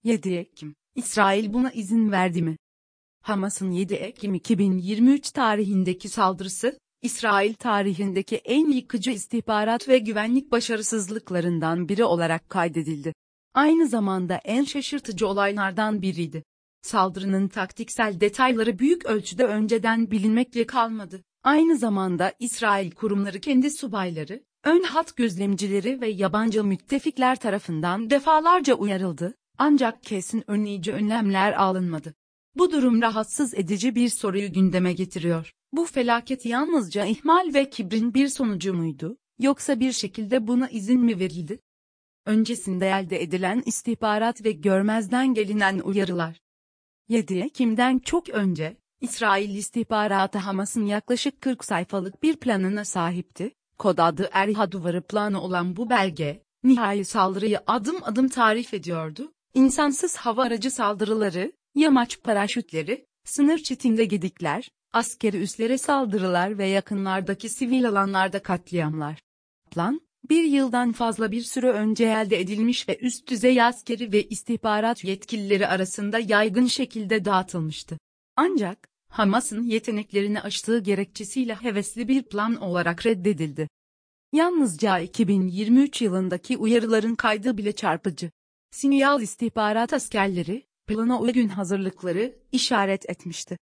7 Ekim, İsrail buna izin verdi mi? Hamas'ın 7 Ekim 2023 tarihindeki saldırısı, İsrail tarihindeki en yıkıcı istihbarat ve güvenlik başarısızlıklarından biri olarak kaydedildi. Aynı zamanda en şaşırtıcı olaylardan biriydi. Saldırının taktiksel detayları büyük ölçüde önceden bilinmekle kalmadı. Aynı zamanda İsrail kurumları kendi subayları, ön hat gözlemcileri ve yabancı müttefikler tarafından defalarca uyarıldı, ancak kesin önleyici önlemler alınmadı. Bu durum rahatsız edici bir soruyu gündeme getiriyor. Bu felaket yalnızca ihmal ve kibrin bir sonucu muydu, yoksa bir şekilde buna izin mi verildi? Öncesinde elde edilen istihbarat ve görmezden gelinen uyarılar. 7 Ekim'den çok önce, İsrail istihbaratı Hamas'ın yaklaşık 40 sayfalık bir planına sahipti. Kod adı Eriha Duvarı planı olan bu belge, nihai saldırıyı adım adım tarif ediyordu. İnsansız hava aracı saldırıları, yamaç paraşütleri, sınır çitinde gedikler, askeri üslere saldırılar ve yakınlardaki sivil alanlarda katliamlar. Plan, bir yıldan fazla bir süre önce elde edilmiş ve üst düzey askeri ve istihbarat yetkilileri arasında yaygın şekilde dağıtılmıştı. Ancak, Hamas'ın yeteneklerini aştığı gerekçesiyle hevesli bir plan olarak reddedildi. Yalnızca 2023 yılındaki uyarıların kaydı bile çarpıcı. Sinyal istihbarat askerleri, plana uygun hazırlıkları işaret etmişti.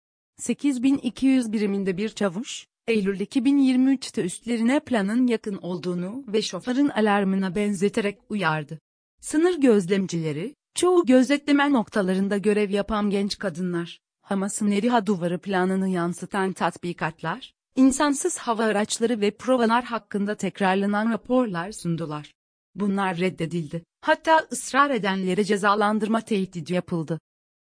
8200 biriminde bir çavuş, Eylül 2023'te üstlerine planın yakın olduğunu ve şoförün alarmına benzeterek uyardı. Sınır gözlemcileri, çoğu gözetleme noktalarında görev yapan genç kadınlar, Hamas'ın Eriha Duvarı planını yansıtan tatbikatlar, insansız hava araçları ve provalar hakkında tekrarlanan raporlar sundular. Bunlar reddedildi. Hatta ısrar edenlere cezalandırma tehdidi yapıldı.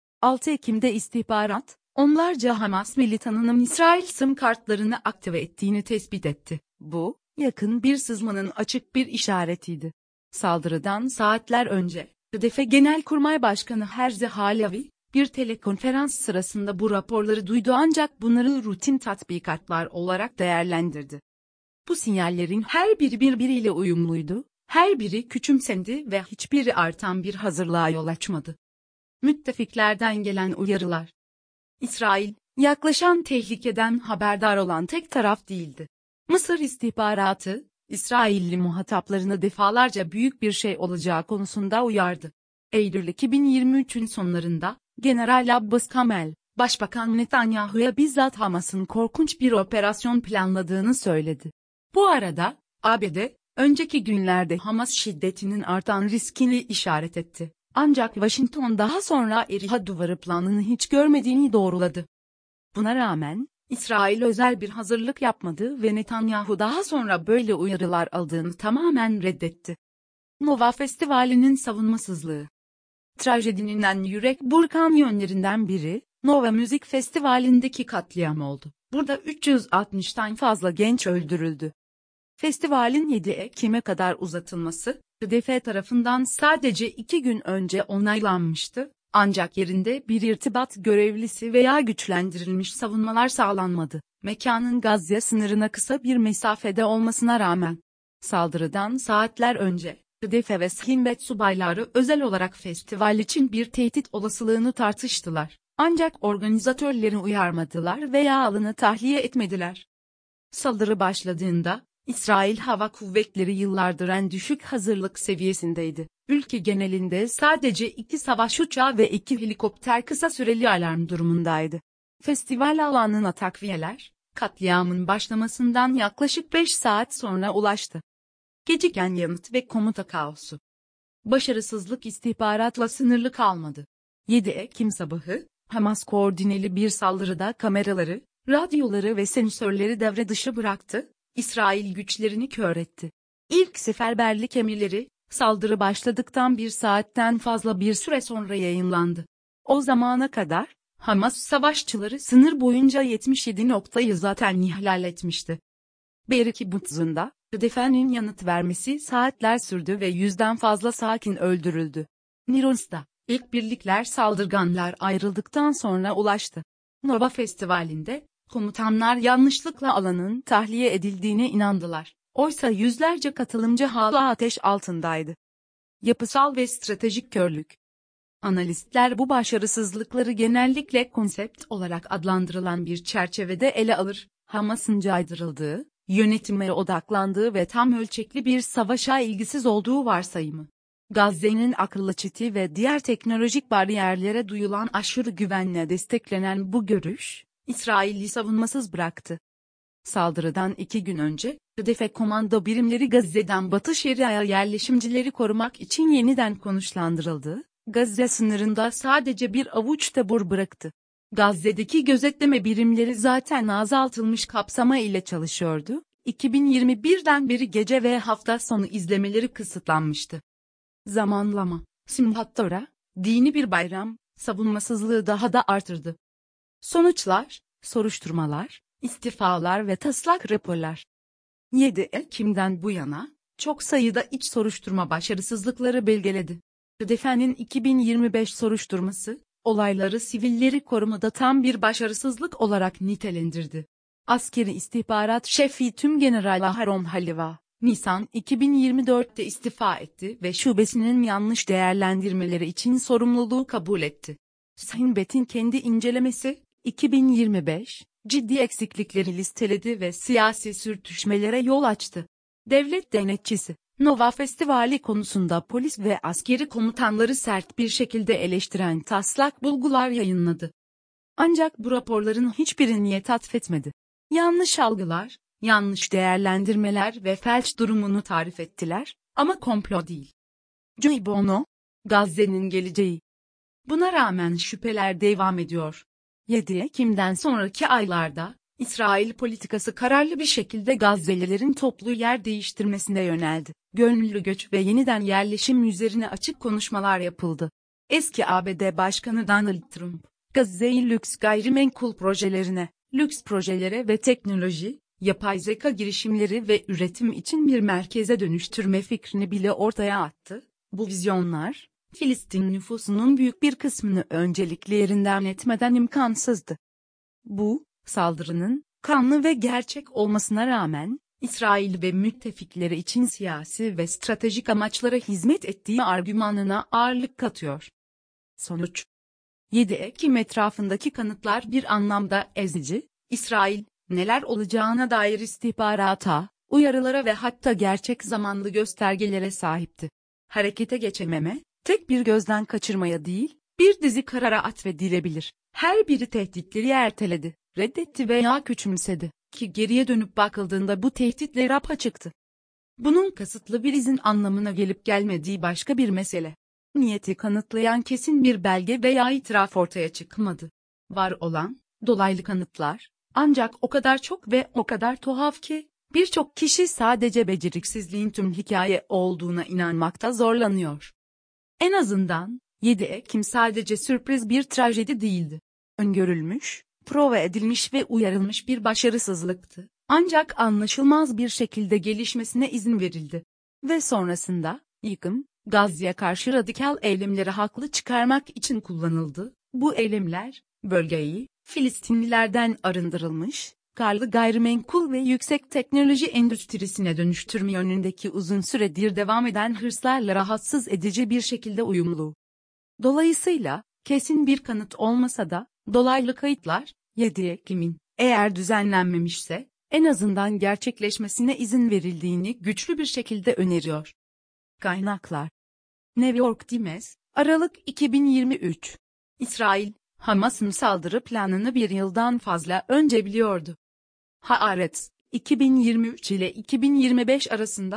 6 Ekim'de istihbarat, onlarca Hamas militanının İsrail SIM kartlarını aktive ettiğini tespit etti. Bu, yakın bir sızmanın açık bir işaretiydi. Saldırıdan saatler önce, HDP Genelkurmay Başkanı Herzi Halevi, bir telekonferans sırasında bu raporları duydu ancak bunları rutin tatbikatlar olarak değerlendirdi. Bu sinyallerin her biri birbiriyle uyumluydu, her biri küçümsendi ve hiçbiri artan bir hazırlığa yol açmadı. Müttefiklerden gelen uyarılar. İsrail, yaklaşan tehlikeden haberdar olan tek taraf değildi. Mısır istihbaratı, İsrailli muhataplarını defalarca büyük bir şey olacağı konusunda uyardı. Eylül 2023'ün sonlarında, General Abbas Kamel, Başbakan Netanyahu'ya bizzat Hamas'ın korkunç bir operasyon planladığını söyledi. Bu arada, ABD, önceki günlerde Hamas şiddetinin artan riskini işaret etti. Ancak Washington daha sonra Eriha Duvarı planını hiç görmediğini doğruladı. Buna rağmen, İsrail özel bir hazırlık yapmadı ve Netanyahu daha sonra böyle uyarılar aldığını tamamen reddetti. Nova Festivali'nin savunmasızlığı. Trajedinin en yürek burkan yönlerinden biri, Nova Müzik Festivali'ndeki katliam oldu. Burada 360'tan fazla genç öldürüldü. Festivalin 7 Ekim'e kadar uzatılması, HDP tarafından sadece 2 gün önce onaylanmıştı, ancak yerinde bir irtibat görevlisi veya güçlendirilmiş savunmalar sağlanmadı. Mekanın Gazze sınırına kısa bir mesafede olmasına rağmen, saldırıdan saatler önce, HDP ve Shin subayları özel olarak festival için bir tehdit olasılığını tartıştılar, ancak organizatörleri uyarmadılar veya alanı tahliye etmediler. Saldırı başladığında, İsrail Hava Kuvvetleri yıllardır en düşük hazırlık seviyesindeydi. Ülke genelinde sadece 2 savaş uçağı ve 2 helikopter kısa süreli alarm durumundaydı. Festival alanına takviyeler, katliamın başlamasından yaklaşık 5 saat sonra ulaştı. Geciken yanıt ve komuta kaosu. Başarısızlık istihbaratla sınırlı kalmadı. 7 Ekim sabahı, Hamas koordineli bir saldırıda kameraları, radyoları ve sensörleri devre dışı bıraktı. İsrail güçlerini kör etti. İlk seferberlik emirleri, saldırı başladıktan bir saatten fazla bir süre sonra yayınlandı. O zamana kadar, Hamas savaşçıları sınır boyunca 77 noktayı zaten ihlal etmişti. Be'eri kibbutzunda, HDP'nin yanıt vermesi saatler sürdü ve 100'den fazla sakin öldürüldü. Nirons'ta, ilk birlikler saldırganlar ayrıldıktan sonra ulaştı. Nova Festivali'nde, komutanlar yanlışlıkla alanın tahliye edildiğine inandılar. Oysa yüzlerce katılımcı hala ateş altındaydı. Yapısal ve stratejik körlük. Analistler bu başarısızlıkları genellikle konsept olarak adlandırılan bir çerçevede ele alır. Hamas'ın caydırıldığı, yönetime odaklandığı ve tam ölçekli bir savaşa ilgisiz olduğu varsayımı. Gazze'nin akıllı çiti ve diğer teknolojik bariyerlere duyulan aşırı güvenle desteklenen bu görüş, İsrail'i savunmasız bıraktı. Saldırıdan 2 gün önce, Hedefe komando birimleri Gazze'den Batı Şeria'ya yerleşimcileri korumak için yeniden konuşlandırıldı. Gazze sınırında sadece bir avuç tabur bıraktı. Gazze'deki gözetleme birimleri zaten azaltılmış kapsama ile çalışıyordu. 2021'den beri gece ve hafta sonu izlemeleri kısıtlanmıştı. Zamanlama, Simhat Tora, dini bir bayram, savunmasızlığı daha da artırdı. Sonuçlar, soruşturmalar, istifalar ve taslak raporlar. 7 Ekim'den bu yana, çok sayıda iç soruşturma başarısızlıkları belgeledi. Defen'in 2025 soruşturması, olayları sivilleri korumada tam bir başarısızlık olarak nitelendirdi. Askeri istihbarat şefi Tümgeneral Aharon Haliva, Nisan 2024'te istifa etti ve şubesinin yanlış değerlendirmeleri için sorumluluğu kabul etti. Shinbet'in kendi incelemesi, 2025, ciddi eksiklikleri listeledi ve siyasi sürtüşmelere yol açtı. Devlet denetçisi, Nova Festivali konusunda polis ve askeri komutanları sert bir şekilde eleştiren taslak bulgular yayınladı. Ancak bu raporların hiçbiri niyet atfetmedi. Yanlış algılar, yanlış değerlendirmeler ve felç durumunu tarif ettiler, ama komplo değil. Joy Bono, Gazze'nin geleceği. Buna rağmen şüpheler devam ediyor. 7 Ekim'den sonraki aylarda, İsrail politikası kararlı bir şekilde Gazze'lilerin toplu yer değiştirmesine yöneldi. Gönüllü göç ve yeniden yerleşim üzerine açık konuşmalar yapıldı. Eski ABD Başkanı Donald Trump, Gazze'yi lüks gayrimenkul projelerine, lüks projelere ve teknoloji, yapay zeka girişimleri ve üretim için bir merkeze dönüştürme fikrini bile ortaya attı. Bu vizyonlar, Filistin nüfusunun büyük bir kısmını öncelikli yerinden etmeden imkansızdı. Bu, saldırının, kanlı ve gerçek olmasına rağmen, İsrail ve müttefikleri için siyasi ve stratejik amaçlara hizmet ettiği argümanına ağırlık katıyor. Sonuç: 7 Ekim etrafındaki kanıtlar bir anlamda ezici, İsrail, neler olacağına dair istihbarata, uyarılara ve hatta gerçek zamanlı göstergelere sahipti. Harekete geçememe, tek bir gözden kaçırmaya değil, bir dizi karara atfedilebilir. Her biri tehditleri erteledi, reddetti veya küçümsedi, ki geriye dönüp bakıldığında bu tehditler apaçıktı. Bunun kasıtlı bir izin anlamına gelip gelmediği başka bir mesele. Niyeti kanıtlayan kesin bir belge veya itiraf ortaya çıkmadı. Var olan, dolaylı kanıtlar, ancak o kadar çok ve o kadar tuhaf ki, birçok kişi sadece beceriksizliğin tüm hikaye olduğuna inanmakta zorlanıyor. En azından, 7 Ekim sadece sürpriz bir trajedi değildi. Öngörülmüş, prova edilmiş ve uyarılmış bir başarısızlıktı. Ancak anlaşılmaz bir şekilde gelişmesine izin verildi. Ve sonrasında, yıkım, Gazze'ye karşı radikal eylemleri haklı çıkarmak için kullanıldı. Bu eylemler, bölgeyi, Filistinlilerden arındırılmış, karlı gayrimenkul ve yüksek teknoloji endüstrisine dönüştürme yönündeki uzun süredir devam eden hırslarla rahatsız edici bir şekilde uyumlu. Dolayısıyla, kesin bir kanıt olmasa da, dolaylı kayıtlar, 7 Ekim'in, eğer düzenlenmemişse, en azından gerçekleşmesine izin verildiğini güçlü bir şekilde öneriyor. Kaynaklar: New York Times, Aralık 2023. İsrail, Hamas'ın saldırı planını bir yıldan fazla önce biliyordu. Haaretz, 2023 ile 2025 arasında,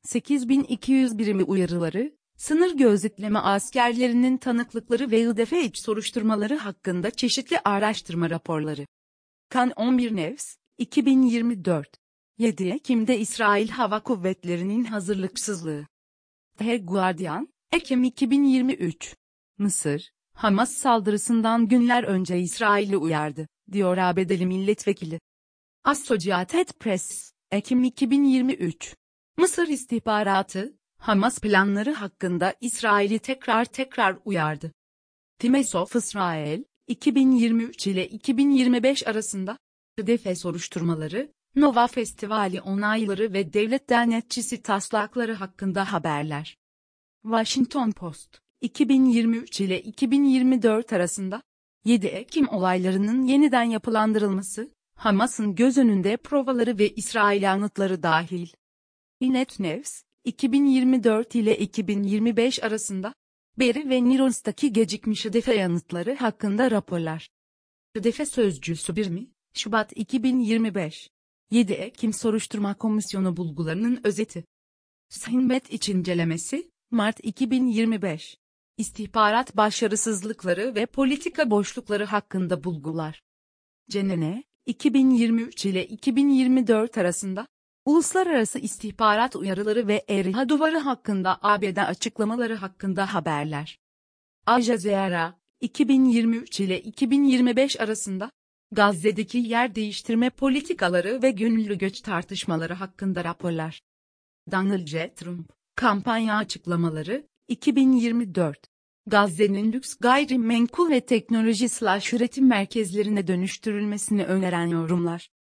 8.200 birimi uyarıları, sınır gözetleme askerlerinin tanıklıkları ve IDF iç soruşturmaları hakkında çeşitli araştırma raporları. Kan 11 Nevs, 2024. 7 Ekim'de İsrail Hava Kuvvetleri'nin hazırlıksızlığı. The Guardian, Ekim 2023. Mısır, Hamas saldırısından günler önce İsrail'i uyardı, diyor ABD'li milletvekili. Associated Press, Ekim 2023. Mısır istihbaratı, Hamas planları hakkında İsrail'i tekrar uyardı. Times of Israel, 2023 ile 2025 arasında, Hedefe soruşturmaları, Nova Festivali onayları ve devlet denetçisi taslakları hakkında haberler. Washington Post, 2023 ile 2024 arasında 7 Ekim olaylarının yeniden yapılandırılması, Hamas'ın göz önünde provaları ve İsrail yanıtları dahil. Ynet News, 2024 ile 2025 arasında Beeri ve Niros'taki gecikmiş hedefe yanıtları hakkında raporlar. Hedefe sözcüsü 1 Şubat 2025. 7 Ekim Soruşturma Komisyonu bulgularının özeti. Shinbet iç incelemesi, Mart 2025. İstihbarat başarısızlıkları ve politika boşlukları hakkında bulgular. CNN, 2023 ile 2024 arasında uluslararası istihbarat uyarıları ve Eriha Duvarı hakkında ABD açıklamaları hakkında haberler. Al Jazeera, 2023 ile 2025 arasında Gazze'deki yer değiştirme politikaları ve gönüllü göç tartışmaları hakkında raporlar. Donald J. Trump, kampanya açıklamaları, 2024. Gazze'nin lüks gayrimenkul ve teknoloji/üretim merkezlerine dönüştürülmesini öneren yorumlar.